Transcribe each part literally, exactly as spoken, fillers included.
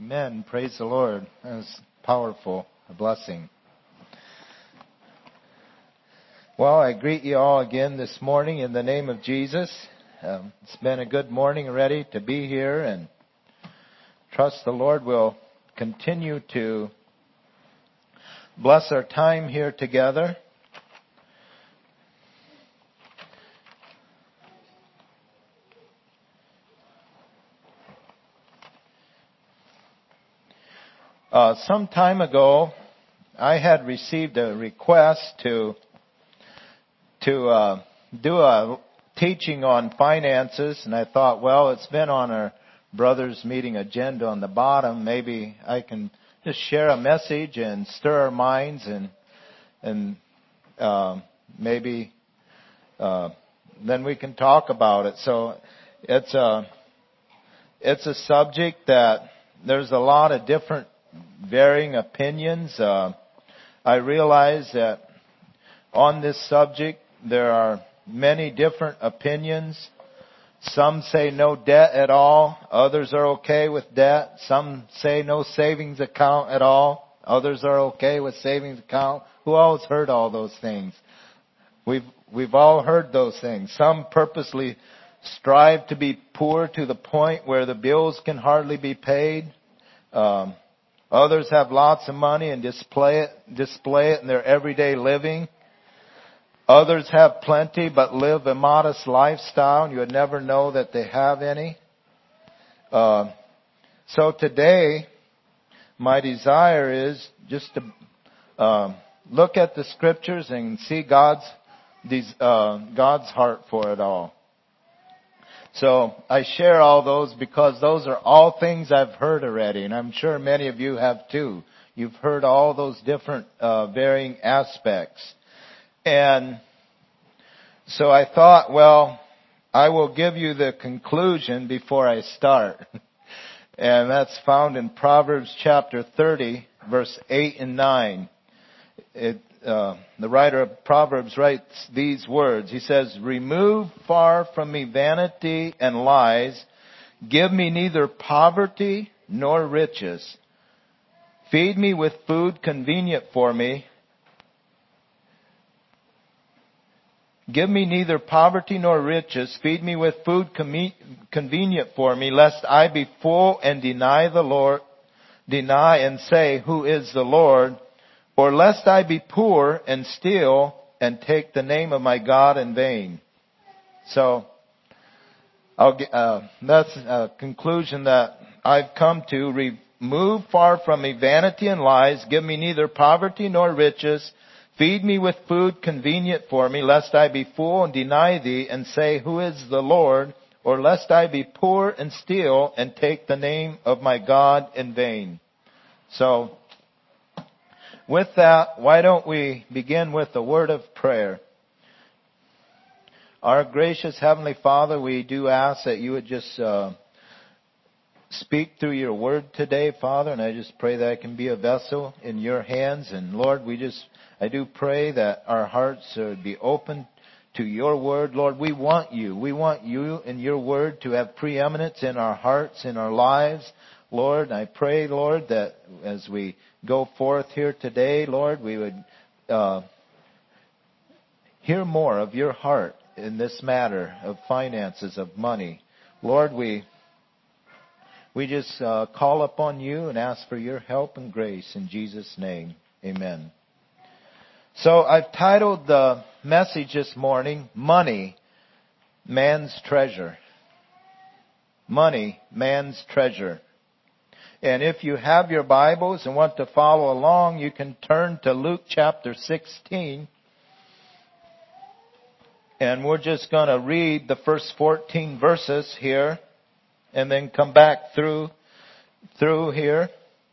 Amen. Praise the Lord. That's powerful. A blessing. Well, I greet you all again this morning in the name of Jesus. Um, it's been a good morning already to be here, and trust the Lord will continue to bless our time here together. Uh, some time ago, I had received a request to to uh, do a teaching on finances, and I thought, well, it's been on our brothers' meeting agenda on the bottom. Maybe I can just share a message and stir our minds, and and uh, maybe uh, then we can talk about it. So it's a it's a subject that there's a lot of different varying opinions. Uh, I realize that on this subject there are many different opinions. Some say no debt at all. Others are okay with debt. Some say no savings account at all. Others are okay with savings account. Who all has heard all those things? We've we've all heard those things. Some purposely strive to be poor to the point where the bills can hardly be paid. Um, Others have lots of money and display it, display it in their everyday living. Others have plenty but live a modest lifestyle, and you would never know that they have any. Uh, so today, my desire is just to uh, look at the scriptures and see God's uh, God's heart for it all. So I share all those because those are all things I've heard already, and I'm sure many of you have too. You've heard all those different uh, varying aspects. And so I thought, well, I will give you the conclusion before I start. And that's found in Proverbs chapter thirty, verse eight and nine. It, uh, the writer of Proverbs writes these words. He says, "Remove far from me vanity and lies. Give me neither poverty nor riches. Feed me with food convenient for me. Give me neither poverty nor riches. Feed me with food com- convenient for me, lest I be full and deny the Lord, deny and say, who is the Lord? Or lest I be poor and steal and take the name of my God in vain." So, I'll get, uh, that's a conclusion that I've come to. Remove far from me vanity and lies. Give me neither poverty nor riches. Feed me with food convenient for me, lest I be full and deny thee and say, who is the Lord? Or lest I be poor and steal and take the name of my God in vain. So, with that, why don't we begin with a word of prayer? Our gracious Heavenly Father, we do ask that you would just uh, speak through your word today, Father, and I just pray that I can be a vessel in your hands. And Lord, we just, I do pray that our hearts would be open to your word. Lord, we want you. We want you and your word to have preeminence in our hearts, in our lives. Lord, I pray, Lord, that as we go forth here today, Lord, we would uh, hear more of your heart in this matter of finances, of money. Lord, we we just uh, call upon you and ask for your help and grace in Jesus' name. Amen. So I've titled the message this morning, Money, Man's Treasure. Money, Man's Treasure. And if you have your Bibles and want to follow along, you can turn to Luke chapter sixteen. And we're just going to read the first fourteen verses here and then come back through through here.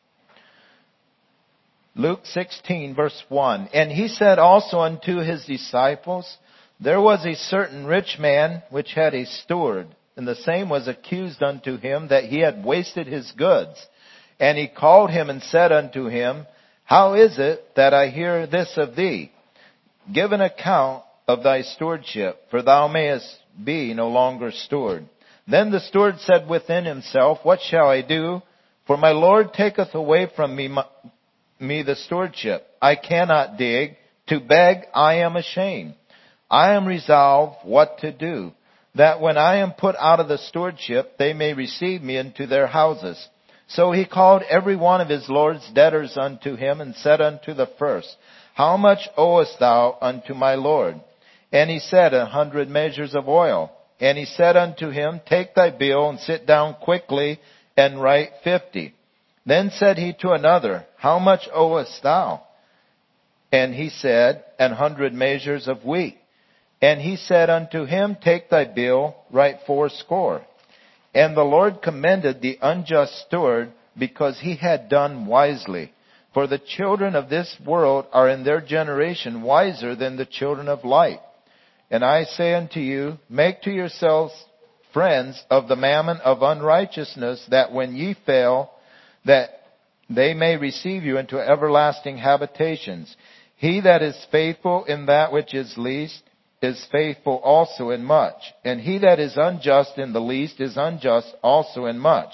Luke sixteen verse one. "And he said also unto his disciples, There was a certain rich man which had a steward, and the same was accused unto him that he had wasted his goods. And he called him and said unto him, How is it that I hear this of thee? Give an account of thy stewardship, for thou mayest be no longer steward. Then the steward said within himself, What shall I do? For my Lord taketh away from me, my, me the stewardship. I cannot dig. To beg I am ashamed. I am resolved what to do, that when I am put out of the stewardship, they may receive me into their houses. So he called every one of his Lord's debtors unto him, and said unto the first, How much owest thou unto my Lord? And he said, A hundred measures of oil. And he said unto him, Take thy bill, and sit down quickly, and write fifty. Then said he to another, How much owest thou? And he said, An hundred measures of wheat. And he said unto him, Take thy bill, write fourscore. And the Lord commended the unjust steward, because he had done wisely. For the children of this world are in their generation wiser than the children of light. And I say unto you, Make to yourselves friends of the mammon of unrighteousness, that when ye fail, that they may receive you into everlasting habitations. He that is faithful in that which is least is faithful also in much. And he that is unjust in the least is unjust also in much.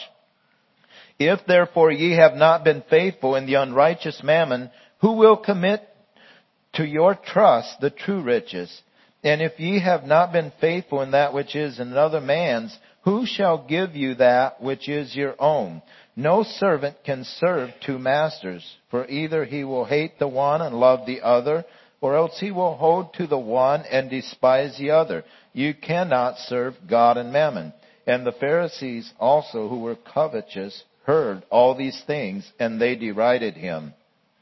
If therefore ye have not been faithful in the unrighteous mammon, who will commit to your trust the true riches? And if ye have not been faithful in that which is another man's, who shall give you that which is your own? No servant can serve two masters, for either he will hate the one and love the other, or else he will hold to the one and despise the other. You cannot serve God and mammon. And the Pharisees also, who were covetous, heard all these things, and they derided him.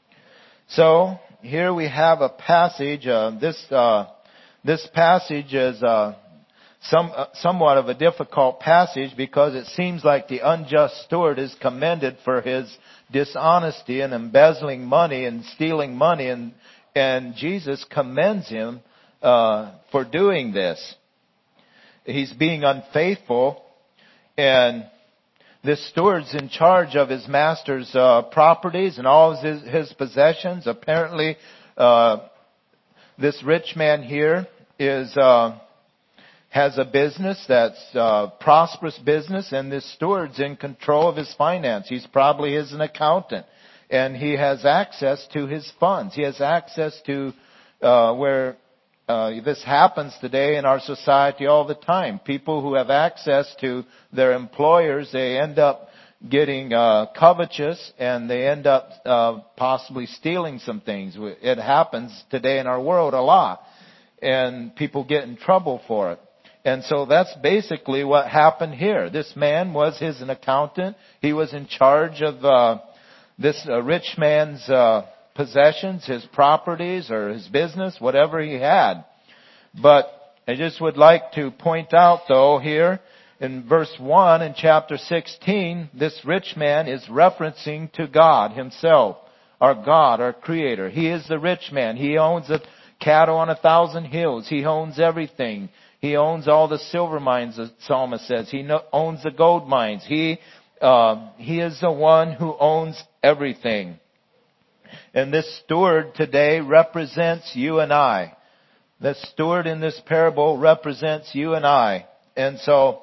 So, here we have a passage. Uh, this uh, this passage is uh, some uh, somewhat of a difficult passage, because it seems like the unjust steward is commended for his dishonesty and embezzling money and stealing money, and and Jesus commends him uh, for doing this. He's being unfaithful, and this steward's in charge of his master's uh, properties and all of his, his possessions. Apparently, uh, this rich man here is uh, has a business that's uh, prosperous business, and this steward's in control of his finance. He's probably is an accountant, and he has access to his funds. He has access to uh, where uh, this happens today in our society all the time. People who have access to their employers, they end up getting uh, covetous, and they end up uh, possibly stealing some things. It happens today in our world a lot, and people get in trouble for it. And so that's basically what happened here. This man was his an accountant. He was in charge of uh, this uh, rich man's uh, possessions, his properties, or his business, whatever he had. But I just would like to point out, though, here in verse one in chapter sixteen, this rich man is referencing to God himself, our God, our Creator. He is the rich man. He owns the cattle on a thousand hills. He owns everything. He owns all the silver mines, the psalmist says. He owns the gold mines. He uh, he is the one who owns everything. And this steward today represents you and I. The steward in this parable represents you and I. And so,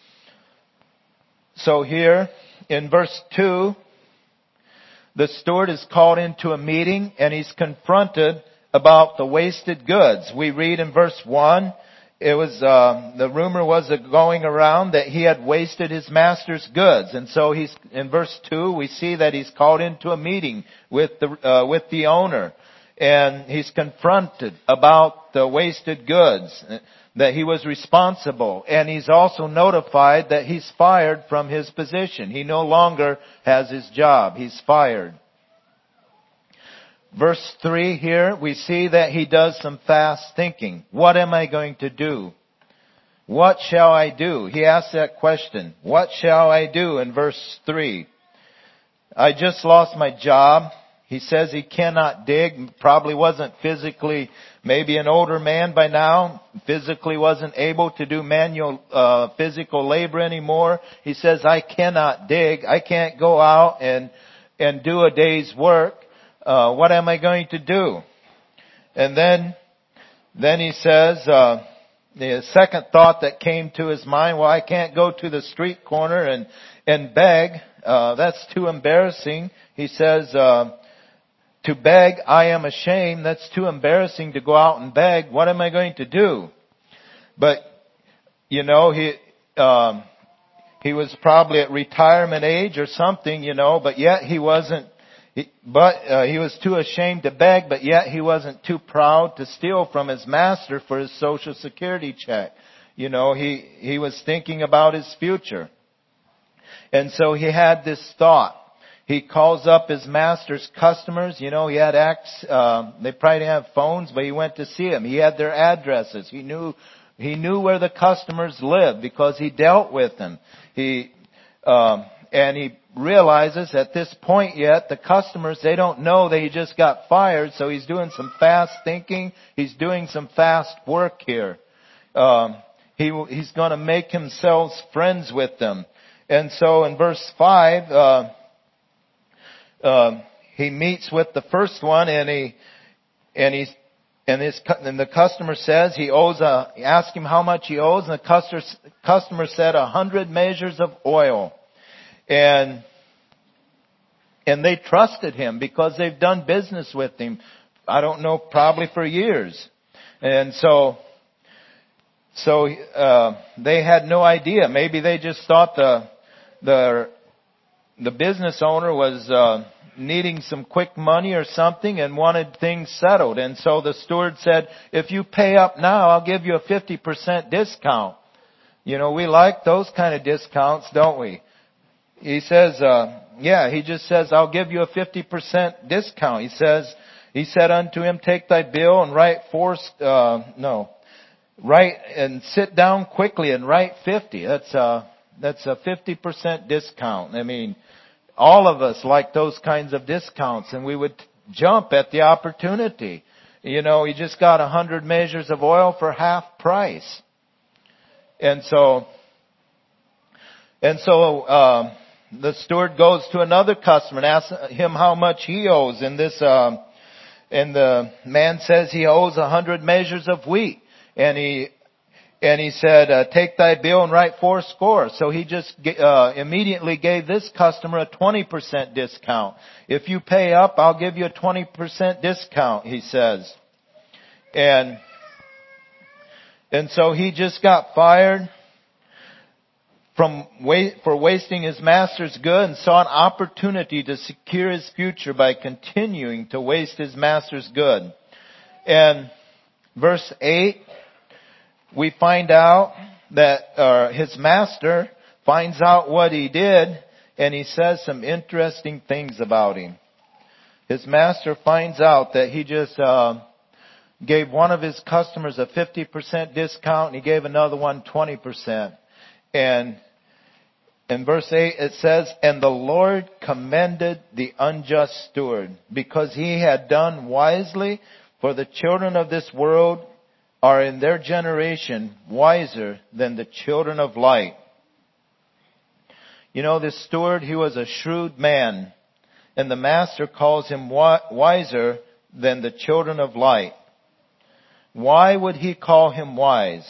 so here in verse two, the steward is called into a meeting, and he's confronted about the wasted goods. We read in verse one, it was, uh, the rumor was going around that he had wasted his master's goods. And so he's, in verse two, we see that he's called into a meeting with the, uh, with the owner. And he's confronted about the wasted goods, that he was responsible. And he's also notified that he's fired from his position. He no longer has his job. He's fired. Verse three here, we see that he does some fast thinking. What am I going to do? What shall I do? He asks that question. What shall I do in verse three? I just lost my job. He says he cannot dig. Probably wasn't physically, maybe an older man by now, physically wasn't able to do manual, uh, physical labor anymore. He says, I cannot dig. I can't go out and, and do a day's work. Uh, what am I going to do? And then, then he says, uh, the second thought that came to his mind, well, I can't go to the street corner and, and beg. Uh, that's too embarrassing. He says, uh, to beg, I am ashamed. That's too embarrassing to go out and beg. What am I going to do? But, you know, he, um, he was probably at retirement age or something, you know, but yet he wasn't, he, but, uh, he was too ashamed to beg, but yet he wasn't too proud to steal from his master for his Social Security check. You know, he, he was thinking about his future. And so he had this thought. He calls up his master's customers. You know, he had acts, uh, they probably didn't have phones, but he went to see them. He had their addresses. He knew, he knew where the customers lived because he dealt with them. He, um, and he realizes at this point yet, the customers, they don't know that he just got fired, so he's doing some fast thinking. He's doing some fast work here. Um, he, he's gonna make himself friends with them. And so in verse five, uh, uh, he meets with the first one and he, and he's, and his, and the customer says he owes a, he asked him how much he owes, and the customer, customer said a hundred measures of oil. And, and they trusted him because they've done business with him, I don't know, probably for years. And so, so, uh, they had no idea. Maybe they just thought the, the, the business owner was, uh, needing some quick money or something and wanted things settled. And so the steward said, if you pay up now, I'll give you a fifty percent discount. You know, we like those kind of discounts, don't we? He says, uh, yeah, he just says, I'll give you a fifty percent discount. He says, he said unto him, take thy bill and write four, uh, no, write and sit down quickly and write fifty. That's, uh, that's a fifty percent discount. I mean, all of us like those kinds of discounts, and we would jump at the opportunity. You know, he just got a hundred measures of oil for half price. And so, and so, uh, the steward goes to another customer and asks him how much he owes. And this, um, and the man says he owes a hundred measures of wheat. And he, And he said, uh, take thy bill and write four score. So he just uh, immediately gave this customer a twenty percent discount. If you pay up, I'll give you a twenty percent discount, he says. And, and so he just got fired from wait, for wasting his master's good and saw an opportunity to secure his future by continuing to waste his master's good. And verse eight, we find out that uh, his master finds out what he did, and he says some interesting things about him. His master finds out that he just uh, gave one of his customers a fifty percent discount, and he gave another one twenty percent. And in verse eight it says, and the Lord commended the unjust steward, because he had done wisely, for the children of this world are in their generation wiser than the children of light. You know, this steward, he was a shrewd man, and the master calls him wiser than the children of light. Why would he call him wise?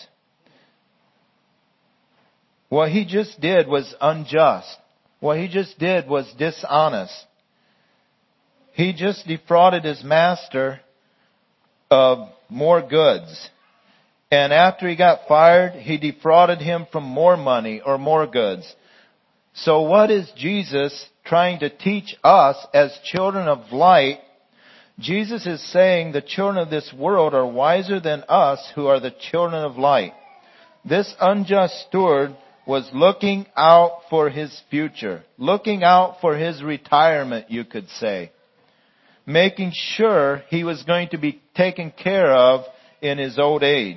What he just did was unjust. What he just did was dishonest. He just defrauded his master of more goods. And after he got fired, he defrauded him from more money or more goods. So what is Jesus trying to teach us as children of light? Jesus is saying the children of this world are wiser than us who are the children of light. This unjust steward was looking out for his future, looking out for his retirement, you could say, making sure he was going to be taken care of in his old age.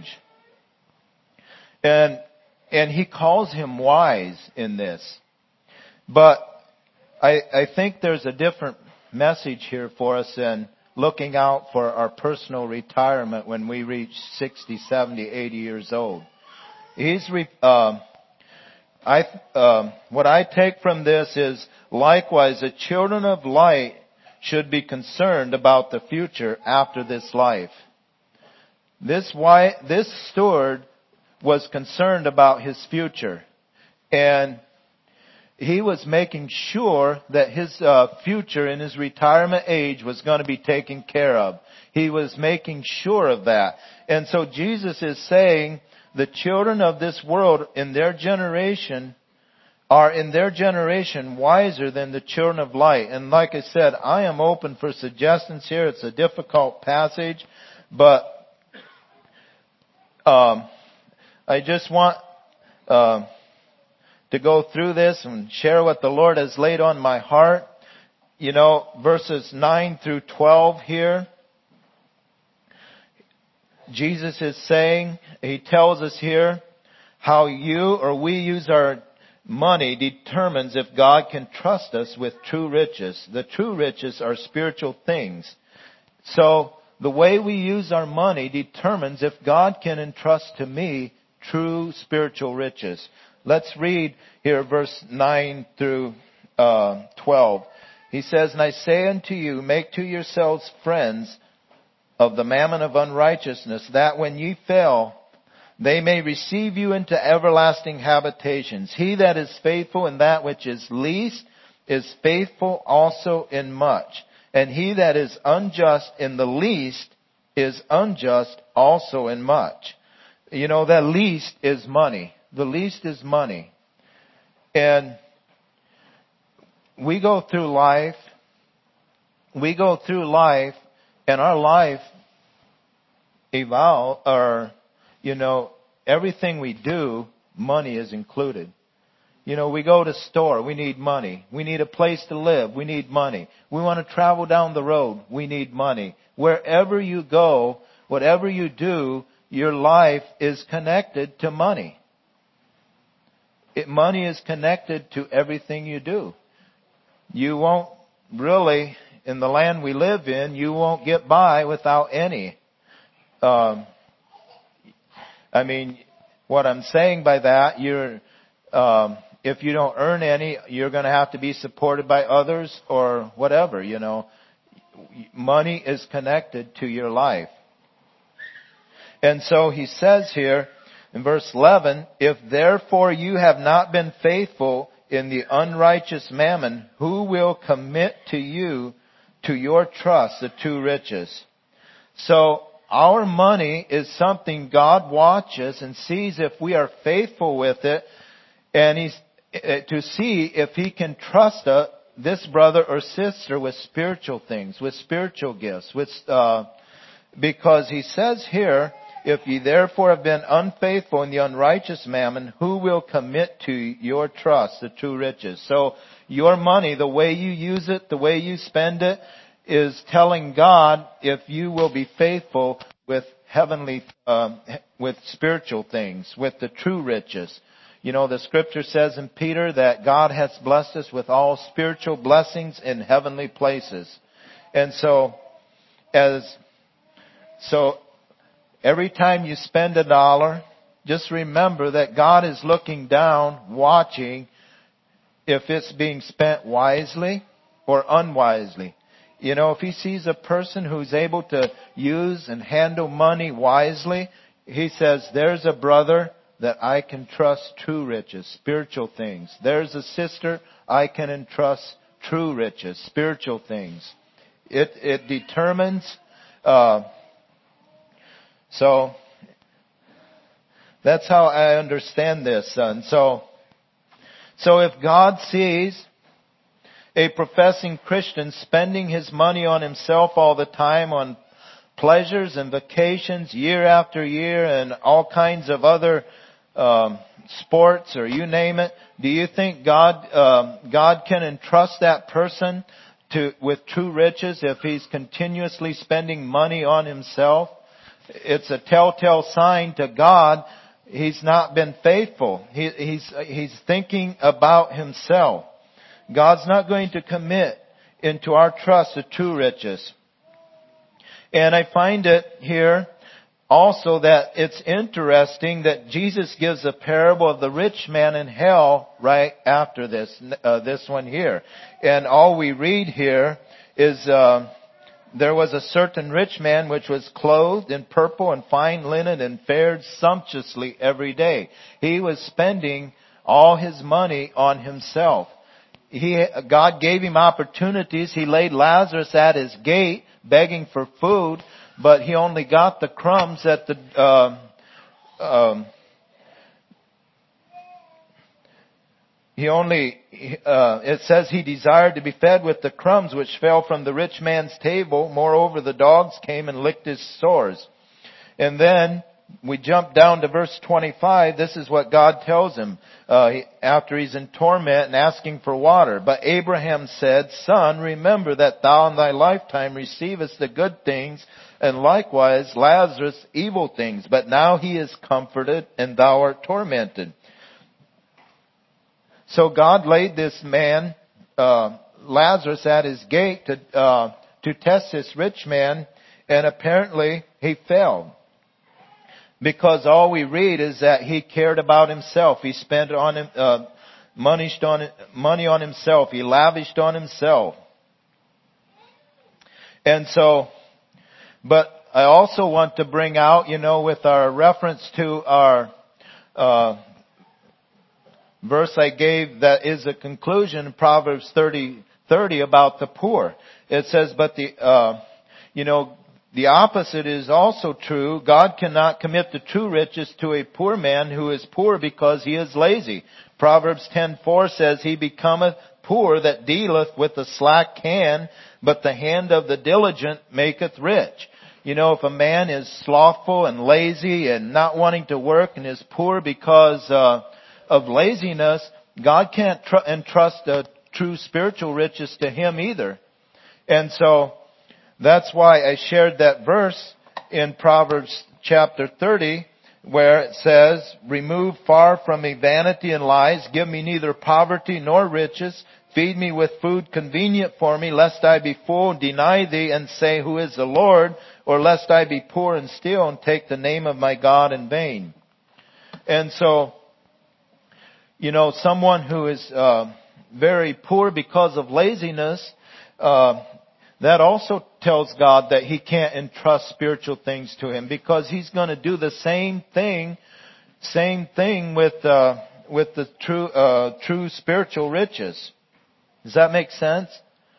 And, and he calls him wise in this. But I, I think there's a different message here for us than looking out for our personal retirement when we reach sixty, seventy, eighty years old. He's, re, uh, I, uh, what I take from this is, likewise, the children of light should be concerned about the future after this life. This why, this steward was concerned about his future. And he was making sure that his uh, future in his retirement age was going to be taken care of. He was making sure of that. And so Jesus is saying the children of this world in their generation are in their generation wiser than the children of light. And like I said, I am open for suggestions here. It's a difficult passage, but um, I just want uh, to go through this and share what the Lord has laid on my heart. You know, verses nine through twelve here. Jesus is saying, He tells us here, how you or we use our money determines if God can trust us with true riches. The true riches are spiritual things. So, the way we use our money determines if God can entrust to me true spiritual riches. Let's read here verse nine through uh, twelve. He says, And I say unto you, make to yourselves friends of the mammon of unrighteousness, that when ye fail, they may receive you into everlasting habitations. He that is faithful in that which is least is faithful also in much. And he that is unjust in the least is unjust also in much. You know, that least is money. The least is money. And we go through life, we go through life, and our life evolve, or, you know, everything we do, money is included. You know, we go to store, we need money. We need a place to live, we need money. We want to travel down the road, we need money. Wherever you go, whatever you do, your life is connected to money. It, money is connected to everything you do. You won't really, in the land we live in, you won't get by without any. Um, I mean, what I'm saying by that, you're, um, if you don't earn any, you're going to have to be supported by others or whatever, you know. Money is connected to your life. And so he says here in verse eleven, if therefore you have not been faithful in the unrighteous mammon, who will commit to you to your trust the true riches? So our money is something God watches and sees if we are faithful with it, and He's to see if He can trust us, this brother or sister, with spiritual things, with spiritual gifts, with uh, because He says here, if ye therefore have been unfaithful in the unrighteous mammon, who will commit to your trust the true riches? So your money, the way you use it, the way you spend it, is telling God if you will be faithful with heavenly, um, with spiritual things, with the true riches. You know, the scripture says in Peter that God has blessed us with all spiritual blessings in heavenly places. And so, as, so, every time you spend a dollar, just remember that God is looking down, watching if it's being spent wisely or unwisely. You know, if He sees a person who's able to use and handle money wisely, He says, there's a brother that I can trust true riches, spiritual things. There's a sister I can entrust true riches, spiritual things. It, it determines, uh, so that's how I understand this, son. So, so if God sees a professing Christian spending his money on himself all the time, on pleasures and vacations year after year, and all kinds of other um, sports, or you name it, do you think God um, God can entrust that person to with true riches if he's continuously spending money on himself? It's a telltale sign to God he's not been faithful. He, he's he's thinking about himself. God's not going to commit into our trust the true riches. And I find it here also that it's interesting that Jesus gives a parable of the rich man in hell right after this, uh, this one here. And all we read here is uh, there was a certain rich man which was clothed in purple and fine linen and fared sumptuously every day. He was spending all his money on himself. He, God gave him opportunities. He laid Lazarus at his gate begging for food, but he only got the crumbs at the, uh, um, He only, uh, it says he desired to be fed with the crumbs which fell from the rich man's table. Moreover, the dogs came and licked his sores. And then we jump down to verse twenty-five. This is what God tells him uh, after he's in torment and asking for water. But Abraham said, Son, remember that thou in thy lifetime receivest the good things, and likewise Lazarus evil things. But now he is comforted, and thou art tormented. So God laid this man, uh, Lazarus, at his gate to, uh, to test this rich man, and apparently he failed. Because all we read is that he cared about himself. He spent on him, uh, money on, money on himself. He lavished on himself. And so, but I also want to bring out, you know, with our reference to our, uh, verse I gave that is a conclusion in Proverbs thirty, thirty about the poor. It says, but the, uh, you know, the opposite is also true. God cannot commit the true riches to a poor man who is poor because he is lazy. Proverbs ten four says, He becometh poor that dealeth with the slack hand, but the hand of the diligent maketh rich. You know, if a man is slothful and lazy and not wanting to work and is poor because, uh, of laziness, God can't tr- entrust the true spiritual riches to him either. And so that's why I shared that verse in Proverbs chapter thirty where it says, Remove far from me vanity and lies, give me neither poverty nor riches, feed me with food convenient for me, lest I be full and deny thee and say, Who is the Lord? Or lest I be poor and steal and take the name of my God in vain. And so, you know, someone who is uh, very poor because of laziness, uh, that also tells God that He can't entrust spiritual things to him, because He's going to do the same thing, same thing with uh, with the true uh, true spiritual riches. Does that make sense?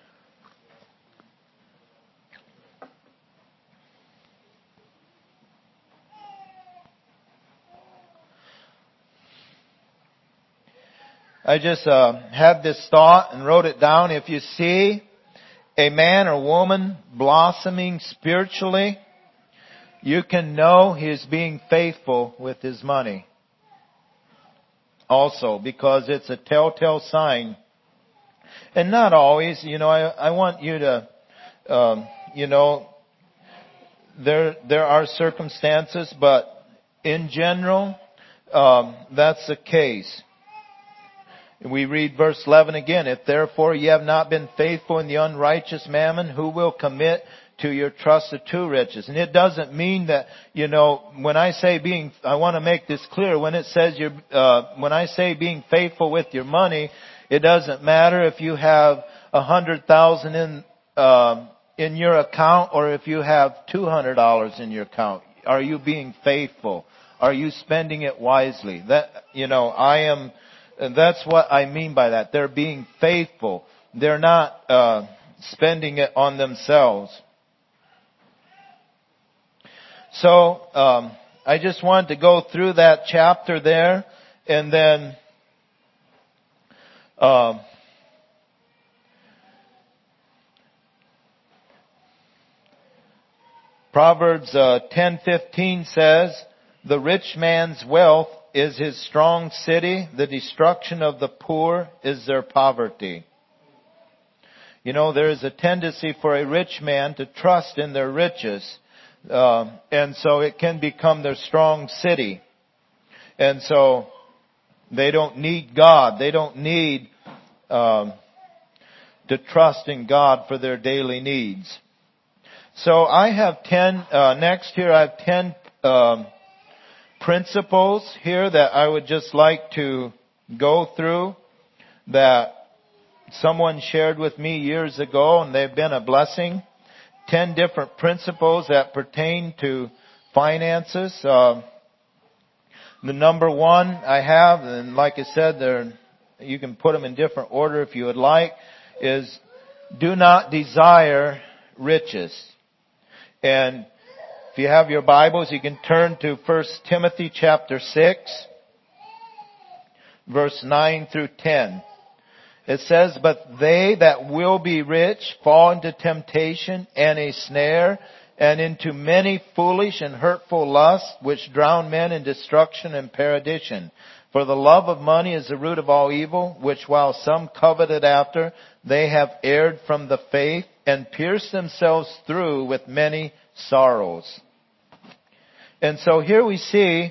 I just uh, had this thought and wrote it down. If you see a man or woman blossoming spiritually, you can know he is being faithful with his money. Also, because it's a telltale sign. And not always, you know, I, I want you to, um, you know, there there are circumstances, but in general, um, that's the case. We read verse eleven again. If therefore ye have not been faithful in the unrighteous mammon, who will commit to your trust the true riches? And it doesn't mean that, you know, when I say being, I want to make this clear. When it says you're, uh, when I say being faithful with your money, it doesn't matter if you have a hundred thousand in, um, in your account or if you have two hundred dollars in your account. Are you being faithful? Are you spending it wisely? That, you know, I am, and that's what I mean by that. They're being faithful. They're not uh, spending it on themselves. So um, I just wanted to go through that chapter there, and then um, Proverbs uh, ten fifteen says, "The rich man's wealth is his strong city. The destruction of the poor is their poverty." You know, there is a tendency for a rich man to trust in their riches. Uh, and so it can become their strong city. And so they don't need God. They don't need um, to trust in God for their daily needs. So I have ten, uh, next here I have ten um, principles here that I would just like to go through that someone shared with me years ago, and they've been a blessing. ten different principles that pertain to finances. Uh, the number one I have, and like I said, there you can put them in different order if you would like, is do not desire riches. And if you have your Bibles, you can turn to First Timothy chapter six, verse nine through ten. It says, "But they that will be rich fall into temptation and a snare, and into many foolish and hurtful lusts, which drown men in destruction and perdition. For the love of money is the root of all evil, which while some coveted after, they have erred from the faith, and pierced themselves through with many sorrows." And so here we see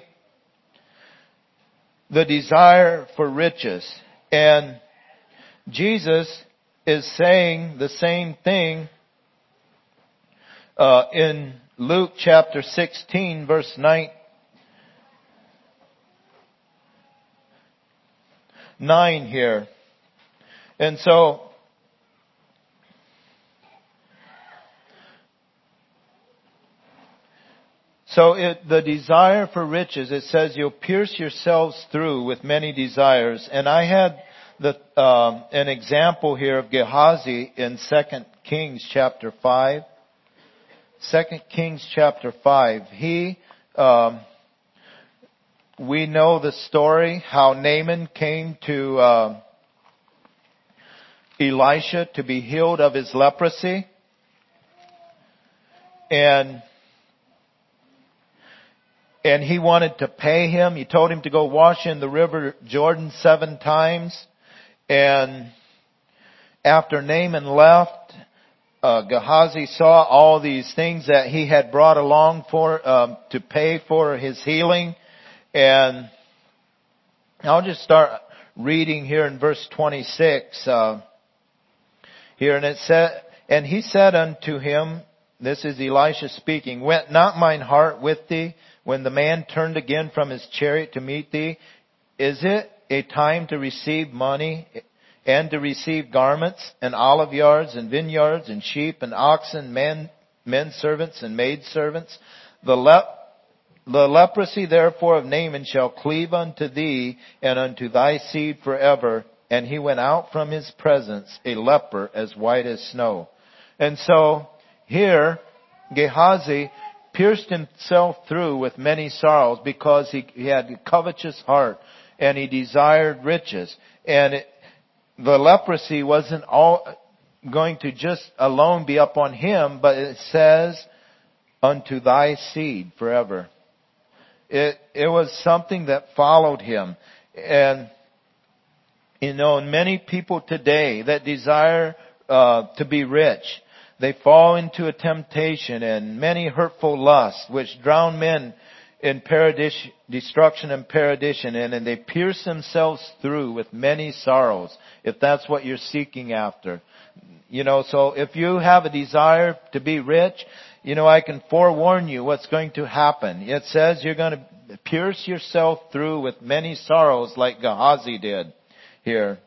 the desire for riches. And Jesus is saying the same thing uh, in Luke chapter sixteen, verse nine, nine here. And so So it, the desire for riches, it says you'll pierce yourselves through with many desires. And I had the, um, an example here of Gehazi in Second Kings chapter five. Second Kings chapter five. He, um, we know the story how Naaman came to uh, Elisha to be healed of his leprosy. And And he wanted to pay him. He told him to go wash in the river Jordan seven times. And after Naaman left, uh, Gehazi saw all these things that he had brought along for um, to pay for his healing. And I'll just start reading here in verse twenty-six. Uh, here, and it said, "And he said unto him," this is Elisha speaking, "Went not mine heart with thee when the man turned again from his chariot to meet thee? Is it a time to receive money and to receive garments and olive yards and vineyards and sheep and oxen, men, men servants and maid servants? The, le- the leprosy therefore of Naaman shall cleave unto thee and unto thy seed forever." And he went out from his presence a leper as white as snow. And so here, Gehazi pierced himself through with many sorrows because he, he had a covetous heart and he desired riches. And it, the leprosy wasn't all going to just alone be upon him, but it says, "unto thy seed forever." It, it was something that followed him. And, you know, many people today that desire uh, to be rich, they fall into a temptation and many hurtful lusts, which drown men in perdition, destruction and perdition, and, and they pierce themselves through with many sorrows, if that's what you're seeking after. You know, so if you have a desire to be rich, you know, I can forewarn you what's going to happen. It says you're going to pierce yourself through with many sorrows like Gehazi did here.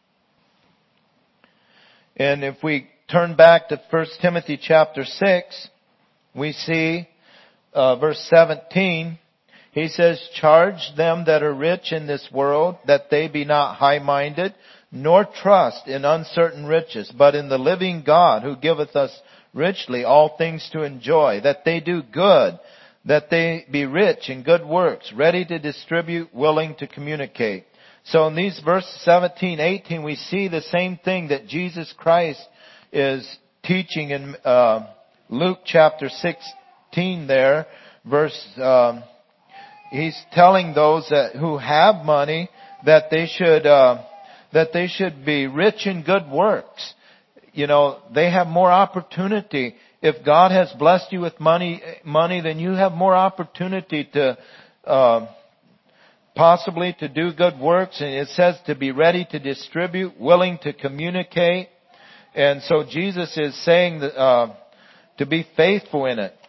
And if we turn back to First Timothy chapter six, we see uh, verse seventeen. He says, "Charge them that are rich in this world, that they be not high-minded, nor trust in uncertain riches, but in the living God, who giveth us richly all things to enjoy, that they do good, that they be rich in good works, ready to distribute, willing to communicate." So in these verses seventeen, eighteen, we see the same thing that Jesus Christ is teaching in uh, Luke chapter sixteen there, verse, um, he's telling those that who have money that they should, uh, that they should be rich in good works. You know, they have more opportunity. If God has blessed you with money, money, then you have more opportunity to, uh, possibly to do good works. And it says to be ready to distribute, willing to communicate. And so Jesus is saying that, uh, to be faithful in it.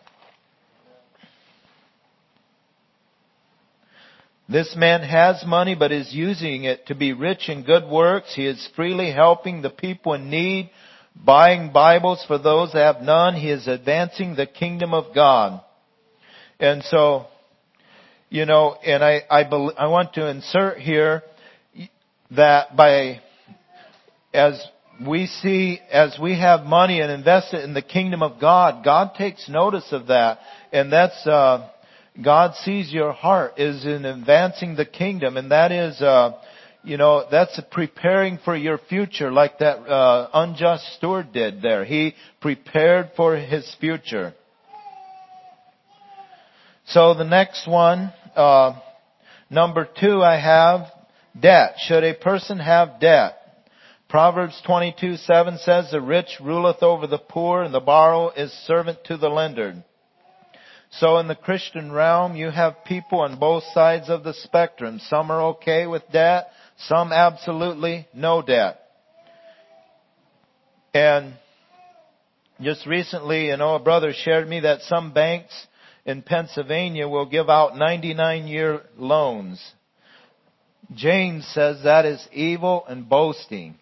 This man has money, but is using it to be rich in good works. He is freely helping the people in need buying Bibles for those that have none. He is advancing the kingdom of God. And so, you know, and I, I, I want to insert here that by, as we see, as we have money and invest it in the kingdom of God, God takes notice of that. And that's, uh, God sees your heart is in advancing the kingdom. And that is, uh, you know, that's preparing for your future like that, uh, unjust steward did there. He prepared for his future. So the next one, uh, number two I have debt. Should a person have debt? Proverbs twenty-two seven says, the rich ruleth over the poor, and the borrower is servant to the lender. So in the Christian realm, you have people on both sides of the spectrum. Some are okay with debt, some absolutely no debt. And just recently, you know, a brother shared me that some banks in Pennsylvania will give out ninety-nine year loans. James says that is evil and boasting.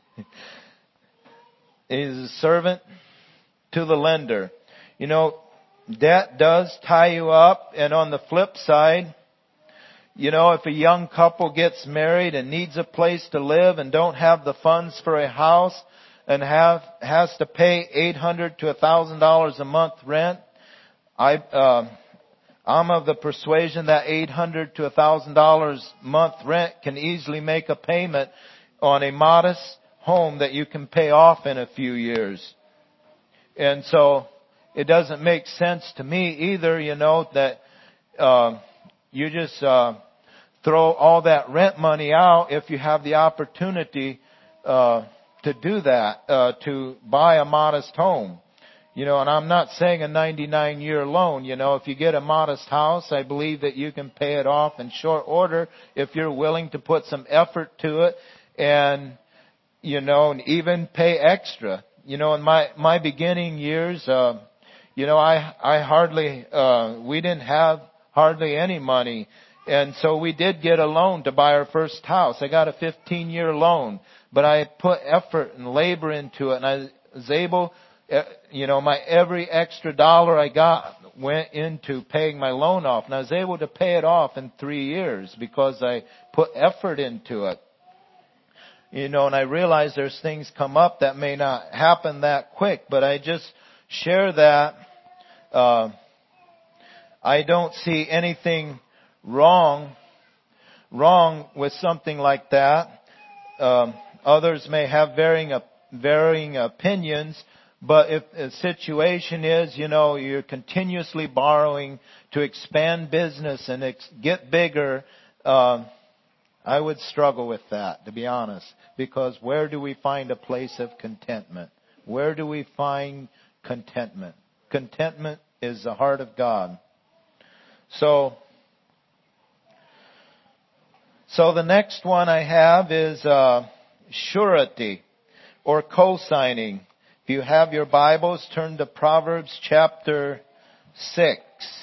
He is a servant to the lender. You know, debt does tie you up, and on the flip side, you know, if a young couple gets married and needs a place to live and don't have the funds for a house and have has to pay eight hundred to one thousand dollars a month rent, I uh, I'm of the persuasion that eight hundred to one thousand dollars a month rent can easily make a payment on a modest home that you can pay off in a few years. And so it doesn't make sense to me either, you know, that uh, you just uh, throw all that rent money out if you have the opportunity uh, to do that, uh, to buy a modest home. You know, and I'm not saying a ninety-nine year loan. You know, if you get a modest house, I believe that you can pay it off in short order if you're willing to put some effort to it and, you know, and even pay extra. You know, in my, my beginning years, uh, you know, I, I hardly, uh, we didn't have hardly any money. And so we did get a loan to buy our first house. I got a fifteen year loan, but I put effort and labor into it, and I was able, you know, my every extra dollar I got went into paying my loan off, and I was able to pay it off in three years because I put effort into it. You know, and I realize there's things come up that may not happen that quick, but I just share that, uh, I don't see anything wrong, wrong with something like that. Um, others may have varying, varying opinions, but if the situation is, you know, you're continuously borrowing to expand business and ex- get bigger, um, I would struggle with that, to be honest, because where do we find a place of contentment? Where do we find contentment? Contentment is the heart of God. So, so the next one I have is uh, surety or co-signing. If you have your Bibles, turn to Proverbs chapter six.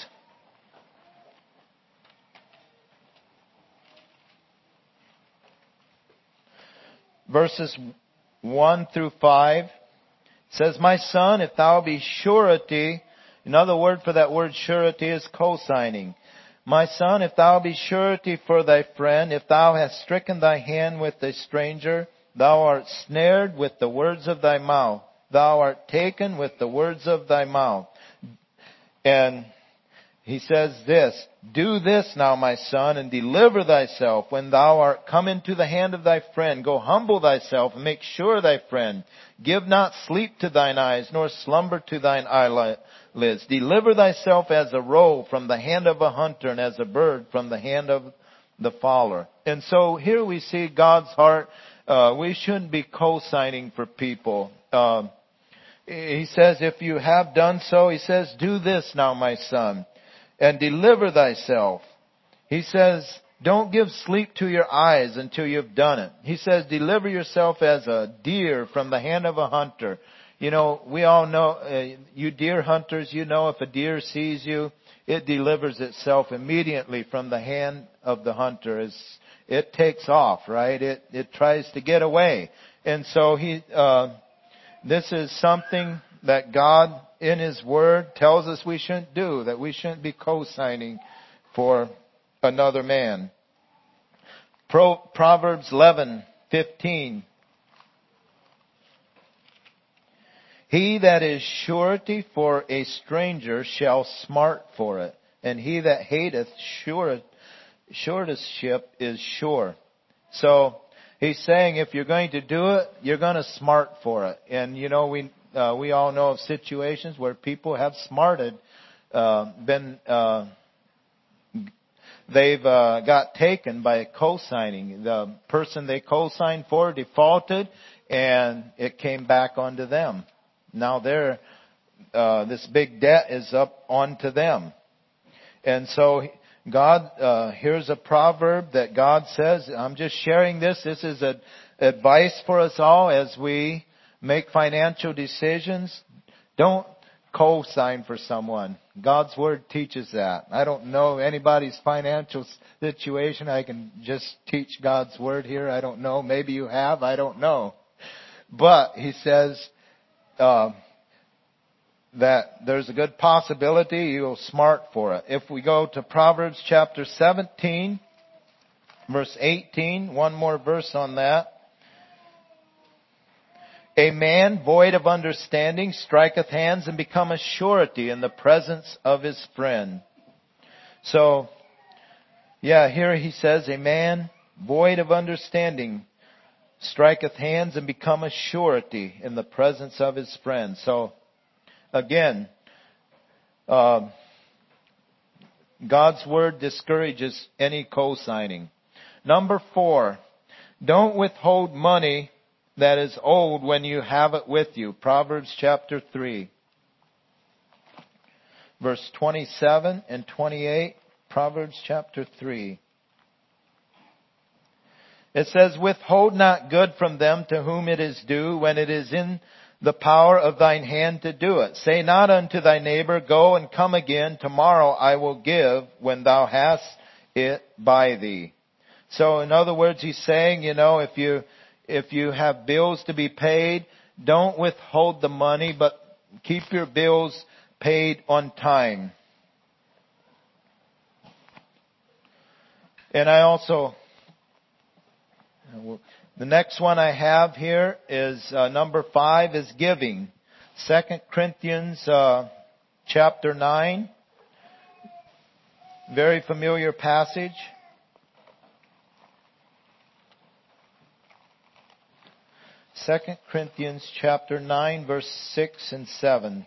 Verses one through five. It says, my son, if thou be surety, another word for that word surety is co-signing. My son, if thou be surety for thy friend, if thou hast stricken thy hand with a stranger, thou art snared with the words of thy mouth. Thou art taken with the words of thy mouth. And he says this, do this now, my son, and deliver thyself when thou art come into the hand of thy friend. Go humble thyself and make sure thy friend. Give not sleep to thine eyes, nor slumber to thine eyelids. Deliver thyself as a roe from the hand of a hunter, and as a bird from the hand of the fowler. And so here we see God's heart. Uh, we shouldn't be co-signing for people. Uh, he says, if you have done so, he says, do this now, my son, and deliver thyself. He says, don't give sleep to your eyes until you've done it. He says, deliver yourself as a deer from the hand of a hunter. You know, we all know, uh, you deer hunters, you know if a deer sees you, it delivers itself immediately from the hand of the hunter. It's, it takes off, right? It, it tries to get away. And so he, uh, this is something that God in His Word tells us we shouldn't do, that we shouldn't be co-signing for another man. Pro, Proverbs eleven fifteen. He that is surety for a stranger shall smart for it, and he that hateth sure, suretiship is sure. So he's saying if you're going to do it, you're going to smart for it. And you know, we uh, we all know of situations where people have smarted, uh, been uh, they've uh, got taken by co-signing. The person they co-signed for defaulted, and it came back onto them. Now they're, uh, this big debt is up onto them. And so God, uh, here's a proverb that God says, I'm just sharing this. This is a, advice for us all as we make financial decisions. Don't co-sign for someone. God's Word teaches that. I don't know anybody's financial situation. I can just teach God's Word here. I don't know. Maybe you have. I don't know. But He says, Uh, that there's a good possibility you'll smart for it. If we go to Proverbs chapter seventeen, verse eighteen, one more verse on that. A man void of understanding striketh hands and becometh surety in the presence of his friend. So, yeah, here he says, a man void of understanding striketh hands and becometh surety in the presence of his friend. So, again, uh, God's Word discourages any co-signing. Number four, don't withhold money that is owed when you have it with you. Proverbs chapter three, verse twenty-seven and twenty-eight. Proverbs chapter three. It says, withhold not good from them to whom it is due, when it is in the power of thine hand to do it. Say not unto thy neighbor, go and come again, tomorrow I will give, when thou hast it by thee. So in other words, he's saying, you know, if you, if you have bills to be paid, don't withhold the money, but keep your bills paid on time. And I also, the next one I have here is uh, number five is giving. Second Corinthians uh, chapter nine. Very familiar passage. Second Corinthians chapter nine, verse six and seven.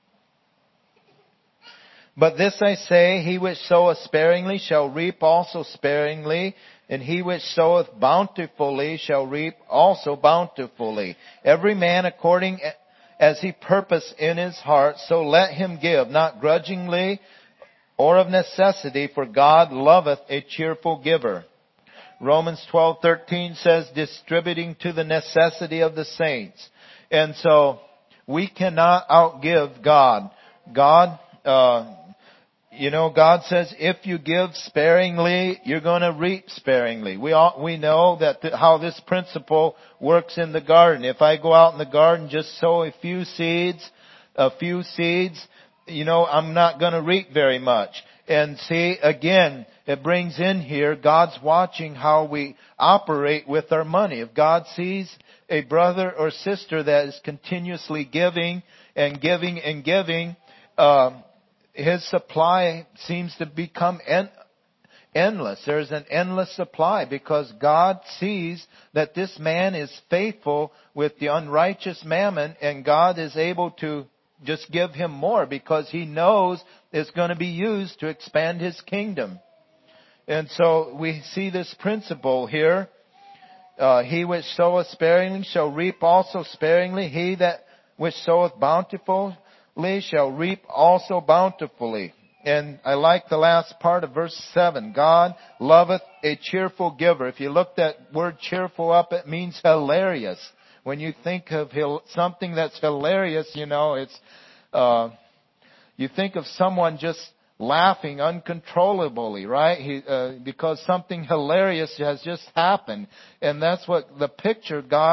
But this I say, he which soweth sparingly shall reap also sparingly, and he which soweth bountifully shall reap also bountifully. Every man according as he purpose in his heart, so let him give, not grudgingly or of necessity, for God loveth a cheerful giver. Romans twelve thirteen says, distributing to the necessity of the saints. And so, we cannot outgive God. God, uh, You know, God says if you give sparingly, you're going to reap sparingly. We all, we know that th- how this principle works in the garden. If I go out in the garden, just sow a few seeds, a few seeds, you know, I'm not going to reap very much. And see, again, it brings in here, God's watching how we operate with our money. If God sees a brother or sister that is continuously giving and giving and giving, um, his supply seems to become en- endless. There's an endless supply because God sees that this man is faithful with the unrighteous mammon, and God is able to just give him more because He knows it's going to be used to expand His kingdom. And so we see this principle here. Uh, he which soweth sparingly shall reap also sparingly. He that which soweth bountifully shall reap also bountifully. And I like the last part of verse seven. God loveth a cheerful giver. If you look that word cheerful up, it means hilarious. When you think of hil- something that's hilarious, you know, it's, uh, you think of someone just laughing uncontrollably, right? He, uh, because something hilarious has just happened. And that's what the picture God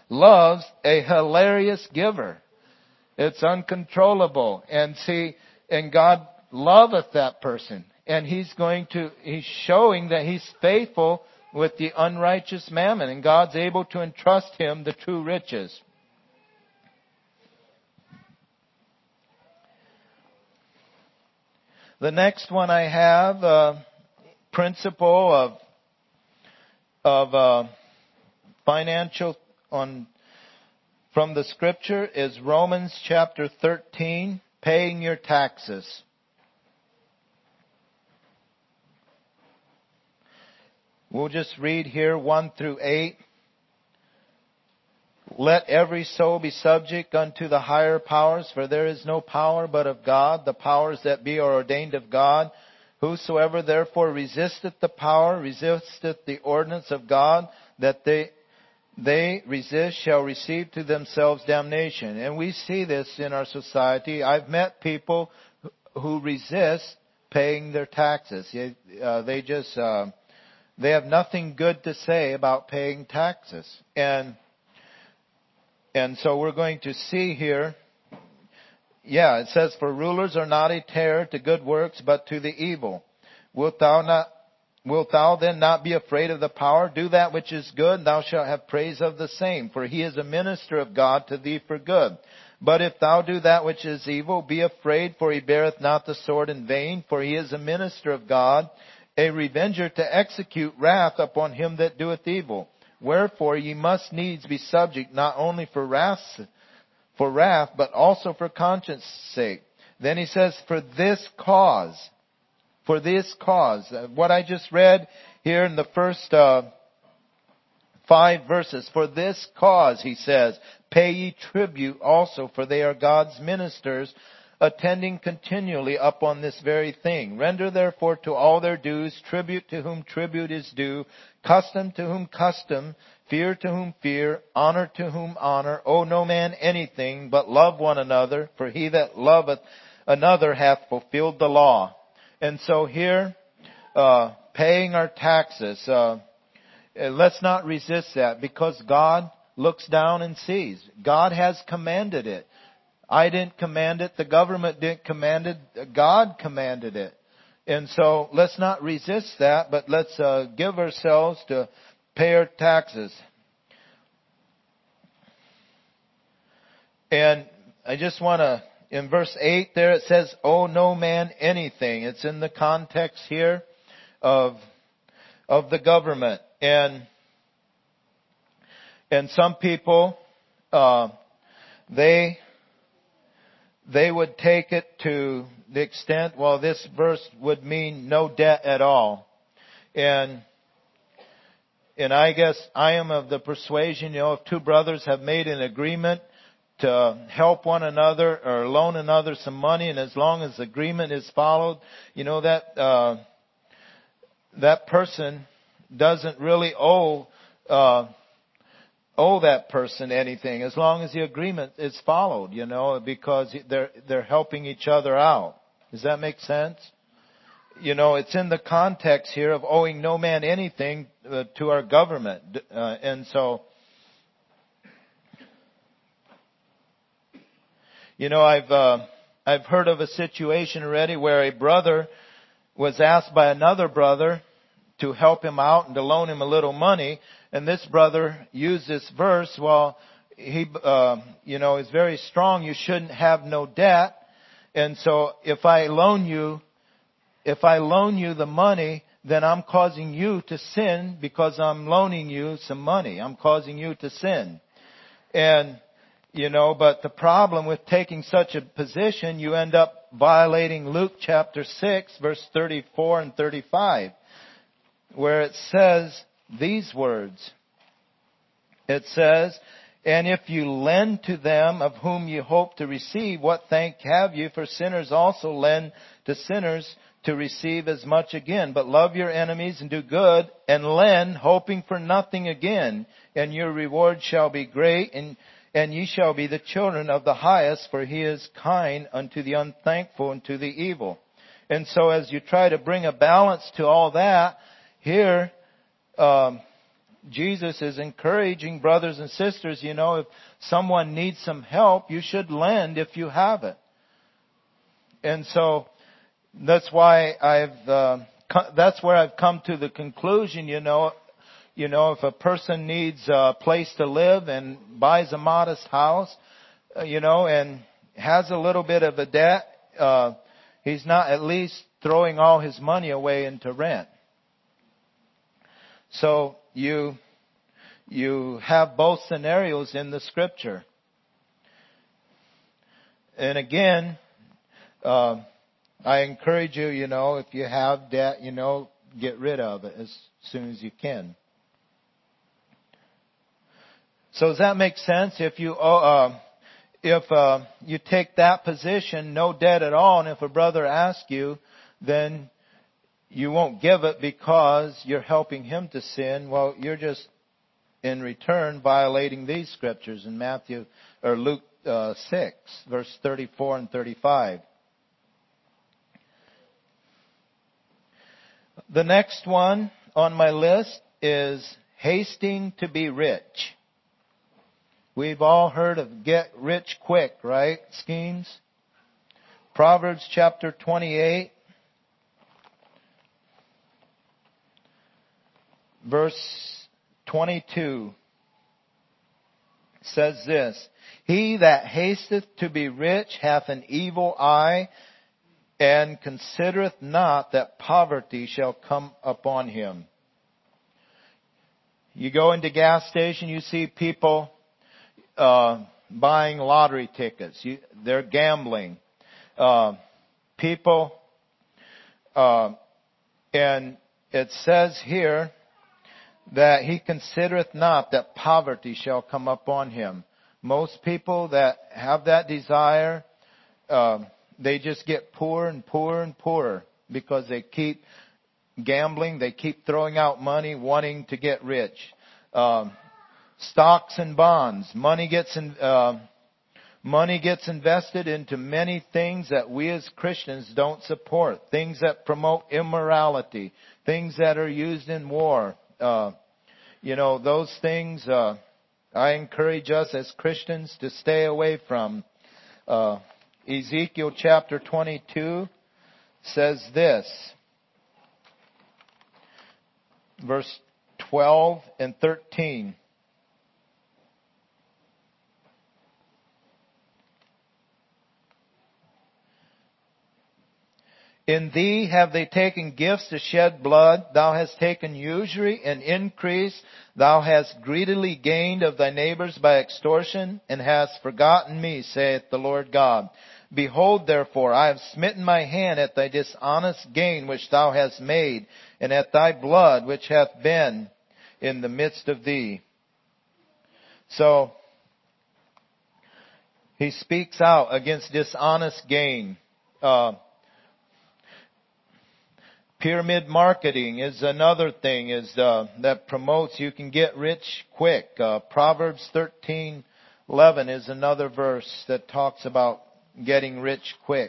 loves a hilarious giver. It's uncontrollable. And see, and God loveth that person. And He's going to, He's showing that He's faithful with the unrighteous mammon. And God's able to entrust him the true riches. The next one I have, uh, principle of of uh, financial on from the Scripture is Romans chapter thirteen, paying your taxes. We'll just read here one through eight. Let every soul be subject unto the higher powers, for there is no power but of God. The powers that be are ordained of God. Whosoever therefore resisteth the power, resisteth the ordinance of God, that they they resist shall receive to themselves damnation. And we see this in our society. I've met people who resist paying their taxes. Uh, they just uh, they have nothing good to say about paying taxes. And And so we're going to see here, yeah, it says, for rulers are not a terror to good works, but to the evil. Wilt thou not, wilt thou then not be afraid of the power? Do that which is good, and thou shalt have praise of the same. For he is a minister of God to thee for good. But if thou do that which is evil, be afraid, for he beareth not the sword in vain. For he is a minister of God, a revenger to execute wrath upon him that doeth evil. Wherefore ye must needs be subject, not only for wrath, for wrath, but also for conscience sake. Then he says, for this cause, for this cause. What I just read here in the first uh, five verses, for this cause, he says, pay ye tribute also, for they are God's ministers, attending continually upon this very thing. Render therefore to all their dues, tribute to whom tribute is due, custom to whom custom, fear to whom fear, honor to whom honor. Owe no man anything, but love one another, for he that loveth another hath fulfilled the law. And so here, uh, paying our taxes, uh, let's not resist that, because God looks down and sees. God has commanded it. I didn't command it. The government didn't command it. God commanded it. And so let's not resist that, but let's uh, give ourselves to pay our taxes. And I just want to, in verse eight there it says, owe no man anything. It's in the context here of, of the government. And, and some people, uh, they, They would take it to the extent, well, this verse would mean no debt at all. And, and I guess I am of the persuasion, you know, if two brothers have made an agreement to help one another or loan another some money, and as long as the agreement is followed, you know, that, uh, that person doesn't really owe, uh, owe that person anything as long as the agreement is followed, you know, because they're, they're helping each other out. Does that make sense? You know, it's in the context here of owing no man anything uh, to our government. Uh, and so, you know, I've, uh, I've heard of a situation already where a brother was asked by another brother to help him out and to loan him a little money. And this brother used this verse, well, he, uh, you know, is very strong. You shouldn't have no debt. And so if I loan you, if I loan you the money, then I'm causing you to sin because I'm loaning you some money. I'm causing you to sin. And, you know, but the problem with taking such a position, you end up violating Luke chapter six, verse thirty-four and thirty-five, where it says these words. It says, and if you lend to them of whom you hope to receive, what thank have you? For sinners also lend to sinners to receive as much again. But love your enemies and do good and lend, hoping for nothing again. And your reward shall be great, and, and ye shall be the children of the highest, for he is kind unto the unthankful and to the evil. And so as you try to bring a balance to all that, here, um, Jesus is encouraging brothers and sisters, you know, if someone needs some help, you should lend if you have it. And so that's why I've, uh, that's where I've come to the conclusion, you know, you know, if a person needs a place to live and buys a modest house, uh, you know, and has a little bit of a debt, uh, he's not at least throwing all his money away into rent. So you, you have both scenarios in the scripture. And again, uh, I encourage you, you know, if you have debt, you know, get rid of it as soon as you can. So does that make sense? If you, uh, if, uh, you take that position, no debt at all, and if a brother asks you, then you won't give it because you're helping him to sin. Well, you're just in return violating these scriptures in Matthew, or Luke, uh, six, verse thirty-four and thirty-five. The next one on my list is hasting to be rich. We've all heard of get rich quick, right? Schemes. Proverbs chapter twenty-eight, verse twenty-two says this: He that hasteth to be rich hath an evil eye, and considereth not that poverty shall come upon him. You go into gas station, you see people uh, buying lottery tickets. You, they're gambling. Uh, people, uh, and it says here that he considereth not that poverty shall come upon him. Most people that have that desire, uh, they just get poorer and poorer and poorer because they keep gambling. They keep throwing out money, wanting to get rich. Um, stocks and bonds. Money gets in, uh, money gets invested into many things that we as Christians don't support. Things that promote immorality. Things that are used in war. Uh, you know, those things uh, I encourage us as Christians to stay away from. Uh, Ezekiel chapter twenty-two says this, verse twelve and thirteen. In thee have they taken gifts to shed blood. Thou hast taken usury and increase. Thou hast greedily gained of thy neighbors by extortion, and hast forgotten me, saith the Lord God. Behold, therefore, I have smitten my hand at thy dishonest gain which thou hast made, and at thy blood which hath been in the midst of thee. So, he speaks out against dishonest gain. Uh, Pyramid marketing is another thing is uh, that promotes you can get rich quick. Uh, Proverbs thirteen eleven is another verse that talks about getting rich quick.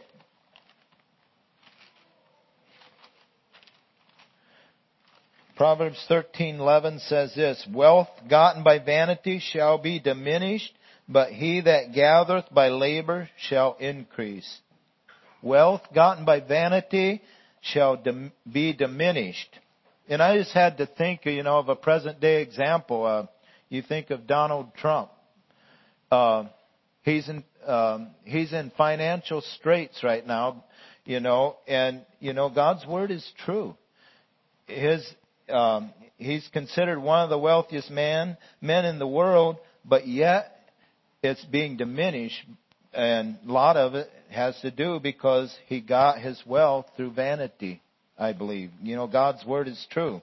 Proverbs thirteen eleven says this: Wealth gotten by vanity shall be diminished, but he that gathereth by labor shall increase. Wealth gotten by vanity shall dim- be diminished. And I just had to think, you know, of a present day example. Uh, you think of Donald Trump. Uh, he's in, um, he's in financial straits right now, you know, and, you know, God's word is true. His, um, he's considered one of the wealthiest man, men in the world, but yet it's being diminished. And a lot of it has to do because he got his wealth through vanity, I believe. You know, God's word is true.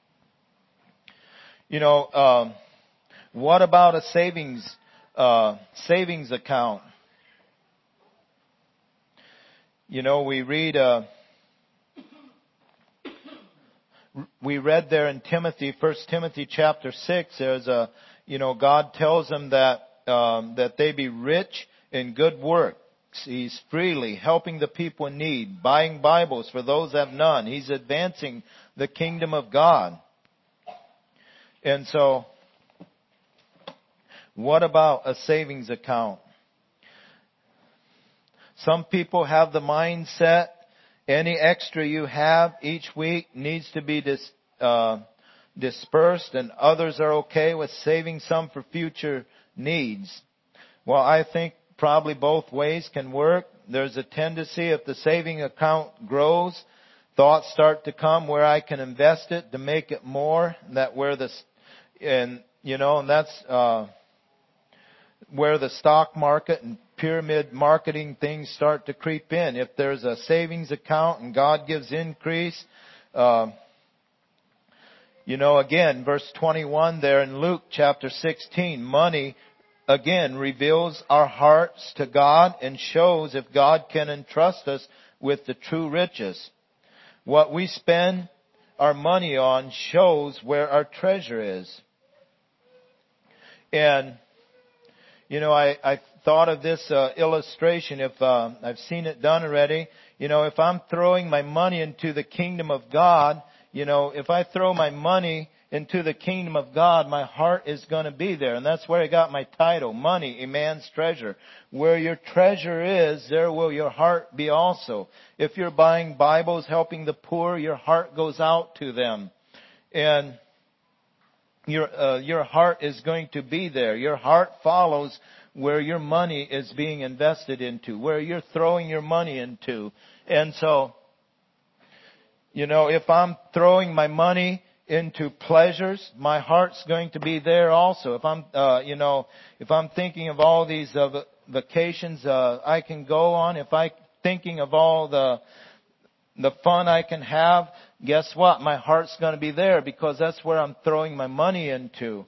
You know, um, what about a savings, uh, savings account? You know, we read, uh, we read there in Timothy, First Timothy chapter six, there's a, you know, God tells them that, um, that they be rich in good works. He's freely helping the people in need, buying Bibles for those that have none. He's advancing the kingdom of God. And so, what about a savings account? Some people have the mindset any extra you have each week needs to be dis, uh, dispersed, and others are okay with saving some for future needs. Well, I think probably both ways can work. There's a tendency, if the saving account grows, thoughts start to come where I can invest it to make it more. That where the, and you know, and that's uh, where the stock market and pyramid marketing things start to creep in. If there's a savings account and God gives increase, uh, you know, again, verse twenty-one there in Luke chapter sixteen, money again reveals our hearts to God and shows if God can entrust us with the true riches. What we spend our money on shows where our treasure is. And, you know, I, I thought of this uh, illustration. If uh, I've seen it done already, you know, if I'm throwing my money into the kingdom of God, you know, if I throw my money into the kingdom of God, my heart is going to be there. And that's where I got my title, Money, a Man's Treasure. Where your treasure is, there will your heart be also. If you're buying Bibles, helping the poor, your heart goes out to them. And your uh, your heart is going to be there. Your heart follows where your money is being invested into, where you're throwing your money into. And so, you know, if I'm throwing my money into pleasures, my heart's going to be there also. If I'm, uh, you know, if I'm thinking of all these uh, vacations uh, I can go on, if I'm thinking of all the the fun I can have, guess what? My heart's going to be there because that's where I'm throwing my money into.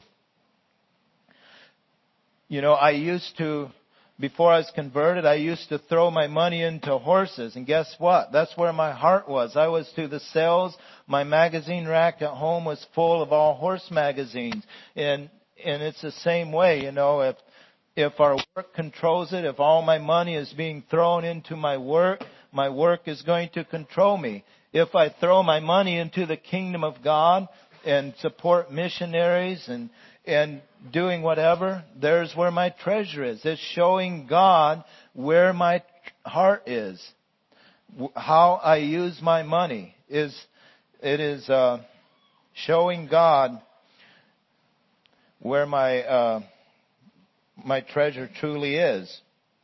You know, I used to, before I was converted, I used to throw my money into horses. And guess what? That's where my heart was. I was to the sales. My magazine rack at home was full of all horse magazines. And, and it's the same way, you know, if, if our work controls it, if all my money is being thrown into my work, my work is going to control me. If I throw my money into the kingdom of God and support missionaries and and doing whatever, there's where my treasure is. It's showing God where my heart is. How I use my money is, it is uh, showing God where my uh, my treasure truly is.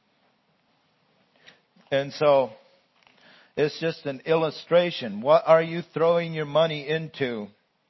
And so, it's just an illustration. What are you throwing your money into?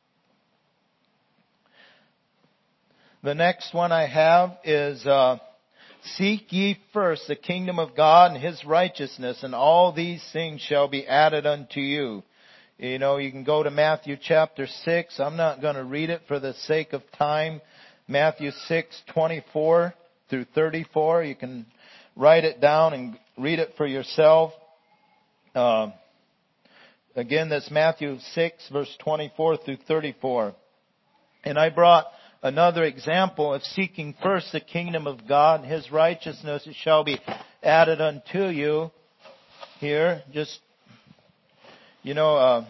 The next one I have is, uh, seek ye first the kingdom of God and His righteousness, and all these things shall be added unto you. You know, you can go to Matthew chapter six. I'm not going to read it for the sake of time. Matthew six, twenty-four through thirty-four. You can write it down and read it for yourself. Uh, again, that's Matthew six, verse twenty-four through thirty-four. And I brought another example of seeking first the kingdom of God and His righteousness. It shall be added unto you. Here, just, you know, uh,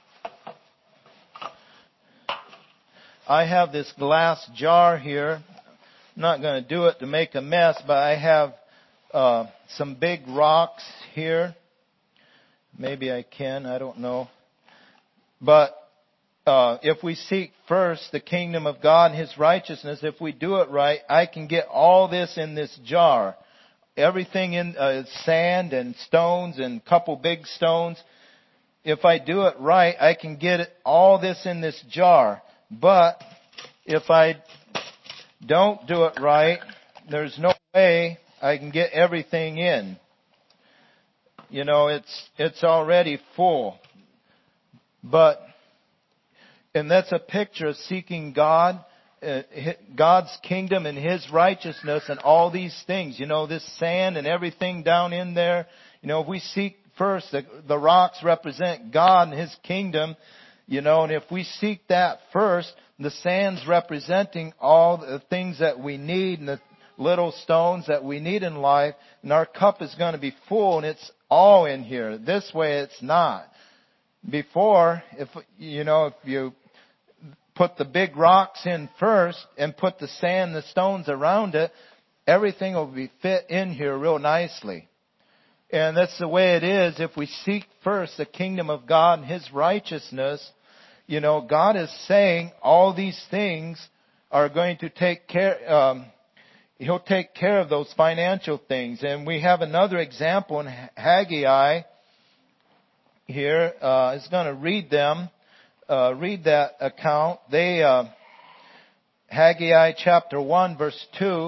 I have this glass jar here. I'm not going to do it to make a mess, but I have uh, some big rocks here. Maybe I can, I don't know. But uh, if we seek first the kingdom of God and His righteousness, if we do it right, I can get all this in this jar. Everything in uh, sand and stones and a couple big stones. If I do it right, I can get it, all this in this jar. But if I don't do it right, there's no way I can get everything in. You know, it's it's already full. But, and that's a picture of seeking God, uh, God's kingdom and His righteousness and all these things. You know, this sand and everything down in there. You know, if we seek first, the, the rocks represent God and His kingdom. You know, and if we seek that first, the sand's representing all the things that we need and the little stones that we need in life, and our cup is going to be full, and it's all in here. This way it's not. Before, if, you know, if you, put the big rocks in first and put the sand, the stones around it, everything will be fit in here real nicely. And that's the way it is. If we seek first the kingdom of God and His righteousness, you know, God is saying all these things are going to take care, um, He'll take care of those financial things. And we have another example in Haggai here. Uh, I was going to read them, uh, read that account. They, uh, Haggai chapter one verse two,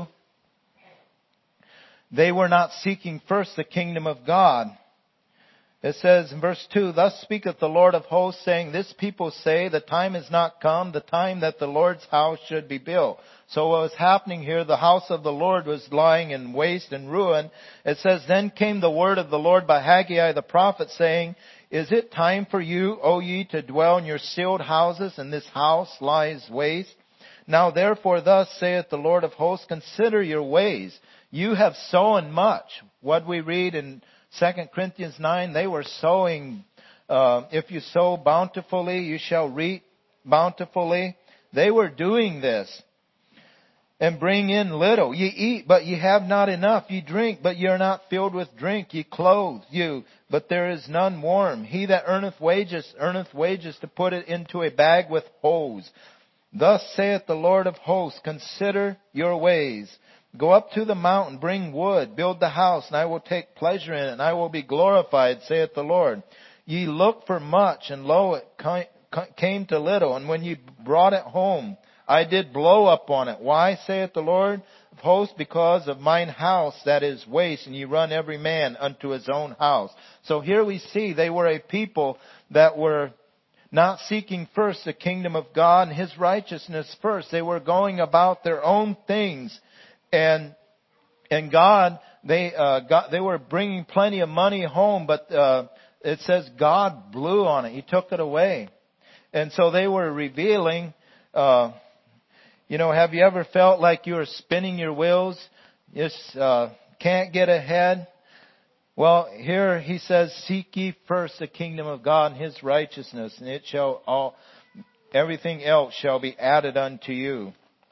they were not seeking first the kingdom of God. It says in verse two, thus speaketh the Lord of hosts, saying, this people say, the time is not come, the time that the Lord's house should be built. So what was happening here, the house of the Lord was lying in waste and ruin. It says, then came the word of the Lord by Haggai the prophet, saying, is it time for you, O ye, to dwell in your sealed houses, and this house lies waste? Now therefore thus saith the Lord of hosts, consider your ways. You have sown much. What we read in Second Corinthians nine, they were sowing, uh, if you sow bountifully, you shall reap bountifully. They were doing this. And bring in little. Ye eat, but ye have not enough. Ye drink, but ye are not filled with drink. Ye clothe you, but there is none warm. He that earneth wages, earneth wages to put it into a bag with holes. Thus saith the Lord of hosts, consider your ways. Go up to the mountain, bring wood, build the house, and I will take pleasure in it, and I will be glorified, saith the Lord. Ye looked for much, and lo, it came to little, and when ye brought it home, I did blow upon it. Why, saith the Lord of hosts? Because of mine house that is waste, and ye run every man unto his own house. So here we see they were a people that were not seeking first the kingdom of God and His righteousness first. They were going about their own things. And, and God, they, uh, got, they were bringing plenty of money home, but, uh, it says God blew on it. He took it away. And so they were revealing, uh, you know, have you ever felt like you were spinning your wheels? Just, uh, can't get ahead? Well, here he says, seek ye first the kingdom of God and His righteousness, and it shall all, everything else shall be added unto you.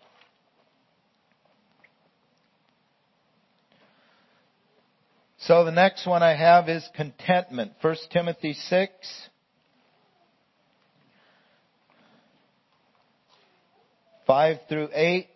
So the next one I have is contentment. First Timothy six. Five through eight.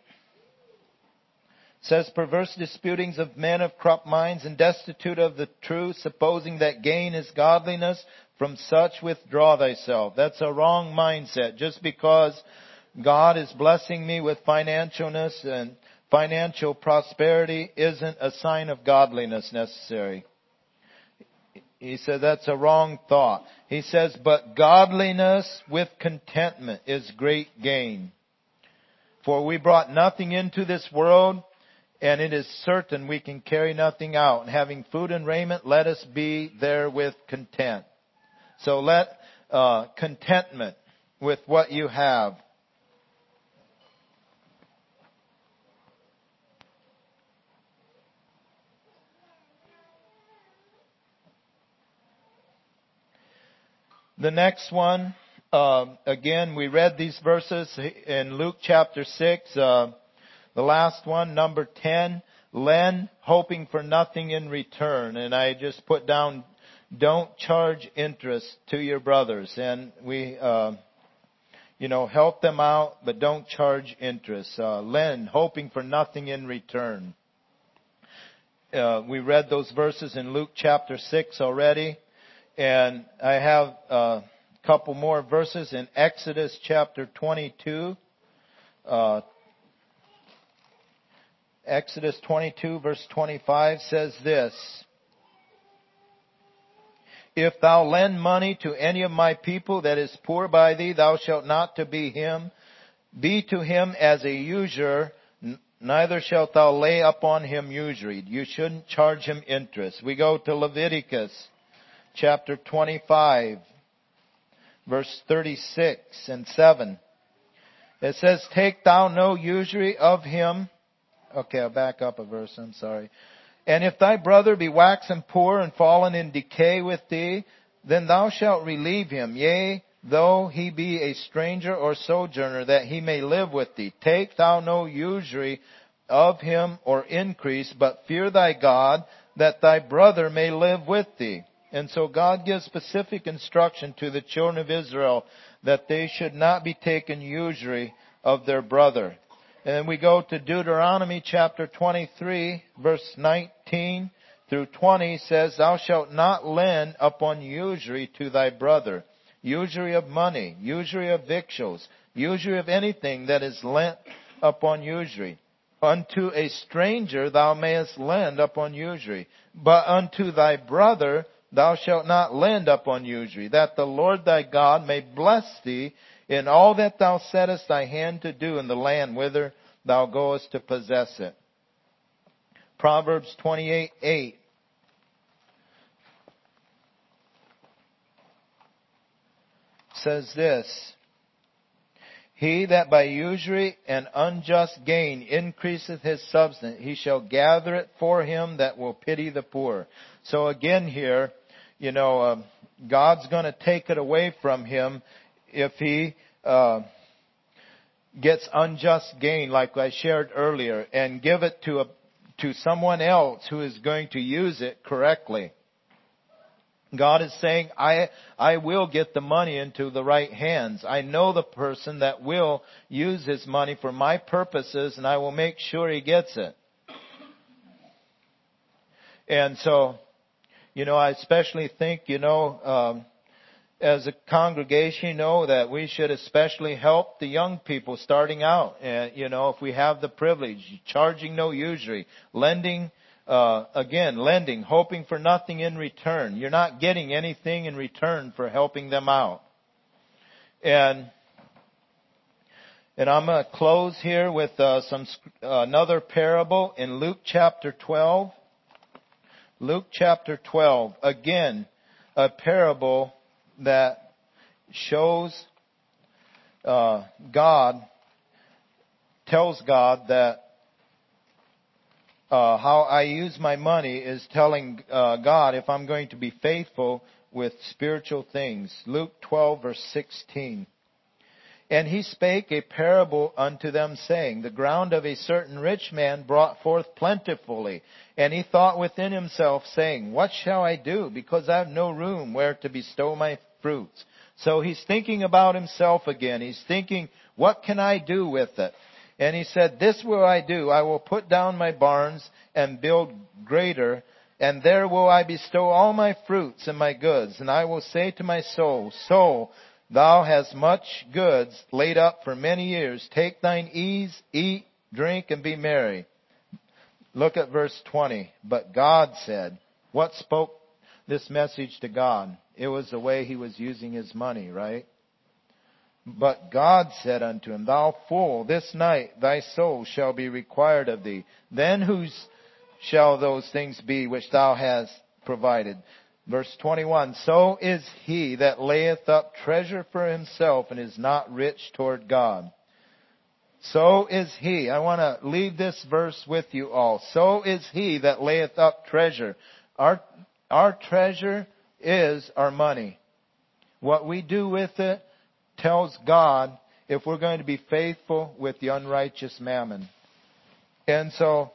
Says, perverse disputings of men of corrupt minds and destitute of the truth, supposing that gain is godliness, from such withdraw thyself. That's a wrong mindset. Just because God is blessing me with financialness and financial prosperity isn't a sign of godliness necessary. He said that's a wrong thought. He says, but godliness with contentment is great gain. For we brought nothing into this world, and it is certain we can carry nothing out. And having food and raiment, let us be therewith content. So let uh, contentment with what you have. The next one, uh, again, we read these verses in Luke chapter six. Uh, the last one, number ten, lend hoping for nothing in return. And I just put down, don't charge interest to your brothers. And we, uh, you know, help them out, but don't charge interest. Uh, lend hoping for nothing in return. Uh, we read those verses in Luke chapter six already. And I have a couple more verses in Exodus chapter twenty-two. Uh, Exodus twenty-two verse twenty-five says this. If thou lend money to any of my people that is poor by thee, thou shalt not to be him, be to him as a usurer, neither shalt thou lay upon him usury. You shouldn't charge him interest. We go to Leviticus chapter twenty-five, verse thirty-six and seven. It says, take thou no usury of him. Okay, I'll back up a verse, I'm sorry. And if thy brother be waxen poor and fallen in decay with thee, then thou shalt relieve him. Yea, though he be a stranger or sojourner, that he may live with thee. Take thou no usury of him or increase, but fear thy God, that thy brother may live with thee. And so God gives specific instruction to the children of Israel that they should not be taken usury of their brother. And we go to Deuteronomy chapter twenty-three, verse nineteen through twenty, says, Thou shalt not lend upon usury to thy brother, usury of money, usury of victuals, usury of anything that is lent upon usury. Unto a stranger thou mayest lend upon usury, but unto thy brother thou shalt not lend upon usury, that the Lord thy God may bless thee in all that thou settest thy hand to do in the land whither thou goest to possess it. Proverbs twenty-eight eight. Says this, He that by usury and unjust gain increaseth his substance, he shall gather it for him that will pity the poor. So again here, you know, uh, God's going to take it away from him if he uh, gets unjust gain, like I shared earlier, and give it to a, to someone else who is going to use it correctly. God is saying, I, I will get the money into the right hands. I know the person that will use his money for my purposes, and I will make sure he gets it. And so, you know, I especially think, you know, um, as a congregation, you know, that we should especially help the young people starting out. And, you know, if we have the privilege, charging no usury, lending Uh, again, lending, hoping for nothing in return. You're not getting anything in return for helping them out. And and I'm going to close here with uh, some uh, another parable in Luke chapter twelve. Luke chapter twelve. Again, a parable that shows uh, God, tells God that Uh, how I use my money is telling uh, God if I'm going to be faithful with spiritual things. Luke twelve verse sixteen. And he spake a parable unto them, saying, The ground of a certain rich man brought forth plentifully. And he thought within himself, saying, What shall I do? Because I have no room where to bestow my fruits. So he's thinking about himself again. He's thinking, what can I do with it? And he said, This will I do. I will put down my barns and build greater, and there will I bestow all my fruits and my goods. And I will say to my soul, Soul, thou hast much goods laid up for many years. Take thine ease, eat, drink, and be merry. Look at verse twenty. But God said, what spoke this message to God? It was the way he was using his money, right? But God said unto him, Thou fool, this night thy soul shall be required of thee. Then whose shall those things be which thou hast provided? Verse twenty-one, So is he that layeth up treasure for himself and is not rich toward God. So is he. I want to leave this verse with you all. So is he that layeth up treasure. Our, our treasure is our money. What we do with it tells God if we're going to be faithful with the unrighteous mammon. And so,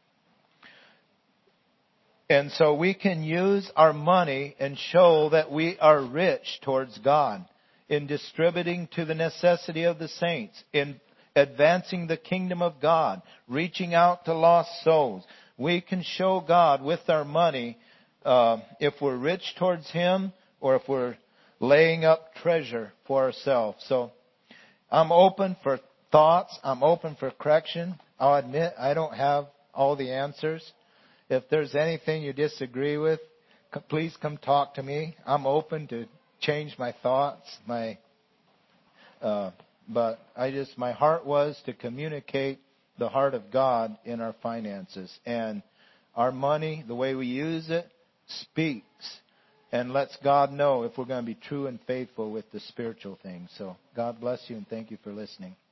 and so we can use our money and show that we are rich towards God in distributing to the necessity of the saints, in advancing the kingdom of God, reaching out to lost souls. We can show God with our money uh, if we're rich towards Him or if we're laying up treasure for ourselves. So I'm open for thoughts. I'm open for correction. I'll admit I don't have all the answers. If there's anything you disagree with, please come talk to me. I'm open to change my thoughts. My, uh, but I just, my heart was to communicate the heart of God in our finances. And our money, the way we use it, speaks and lets God know if we're going to be true and faithful with the spiritual things. So God bless you and thank you for listening.